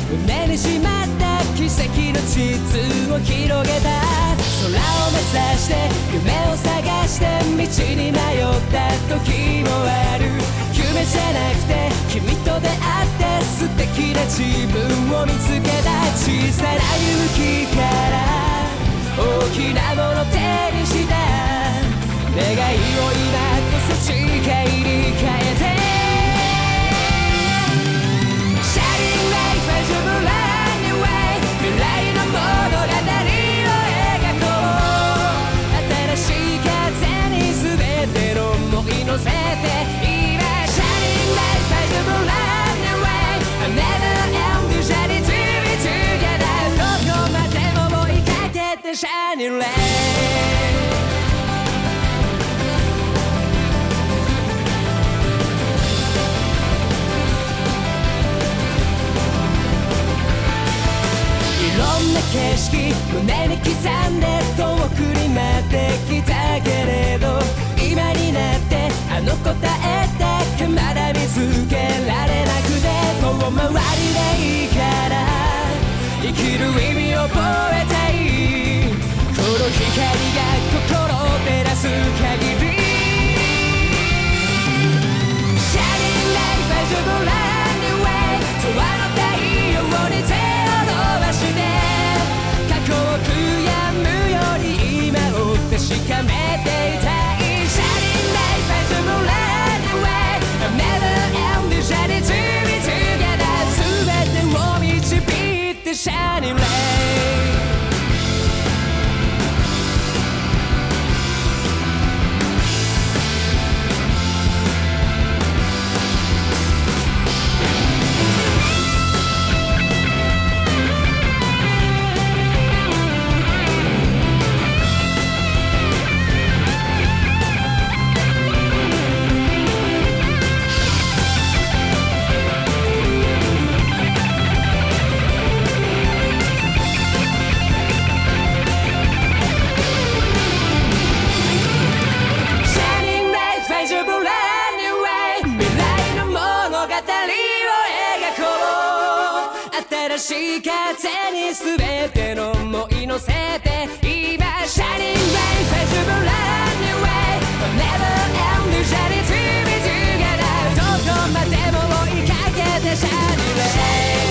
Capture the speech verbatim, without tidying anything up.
胸にしまった奇跡の地図を広げた。空を目指して夢を探して道に迷った時もある。夢じゃなくて君と出会って素敵な自分を見つけた。小さな勇気から大きなもの手にした。願いを今こそ誓いに変えて。Shining light as a brand new way 未来の物語を描こう。新しい風に全ての想い乗せて今 Shining light as a brand new way I never end shining to be together どこまでも追いかけて Shining lightいろんな景色胸に刻んで遠くに待ってきたけれど今になってあの答えだけまだ見つけられなくて遠回りでいいから生きる意味を覚えたい。この光が心を照らす限り Shining light as a brand new way 永遠の太陽に手を伸ばして過去を悔やむより今を確かめていたい Shining light as a brand new way I never end shining to be together 全てを導いて Shining light新しい風に全ての想い乗せて今 Shining light as a brand new way Never end shining to be together どこまでも追いかけて Shining light